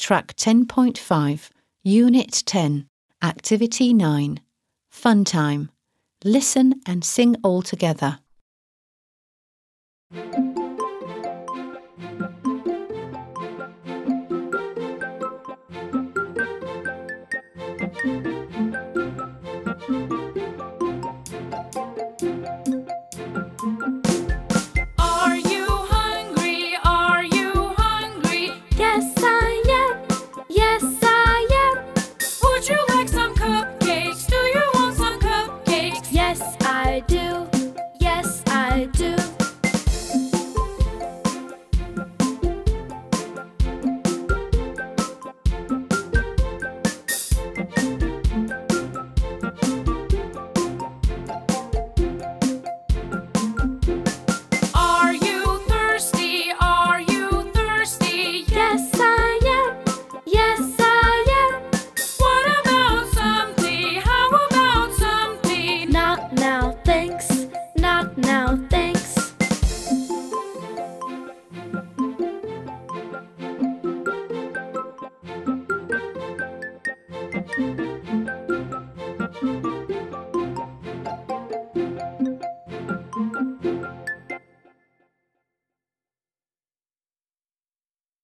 Track 10.5, Unit 10, Activity 9, Fun Time. Listen and sing all together. Are you hungry? Are you hungry? Yes, I am. Yes, I am. Would you like some cupcakes? Do you want some cupcakes? Yes, I do. Yes, I do. Are you thirsty? Are you thirsty? Yes, I am. Yes, I am. What about some tea? How about some tea? Not now, thanks. Not now, thanks.